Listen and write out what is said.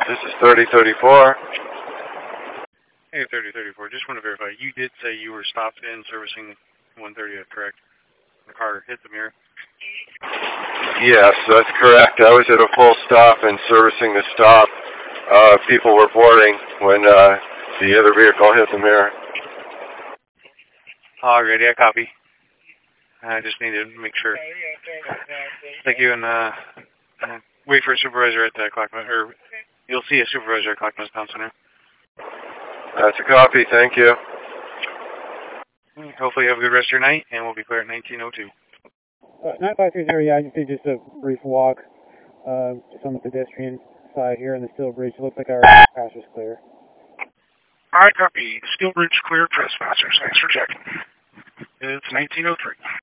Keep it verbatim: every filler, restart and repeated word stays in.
This is thirty thirty-four. Hey, thirty thirty-four. Just want to verify. You did say you were stopped in servicing one thirtieth, correct? The car hit the mirror? Yes, that's correct. I was at a full stop and servicing the stop. Uh, people were boarding when uh, the other vehicle hit the mirror. Alrighty, I copy. I just need to make sure. Thank you, and uh, wait for a supervisor at the Clackamas, or you'll see a supervisor at Clackamas Town Center. That's a copy. Thank you. Hopefully you have a good rest of your night, and we'll be clear at nineteen oh two. Uh, nine five three zero, yeah, I just did just a brief walk, uh, just on the pedestrian side here in the Steel Bridge. It looks like our pass was clear. I copy. Steel Bridge clear, trespassers. Thanks for checking. It's nineteen oh three.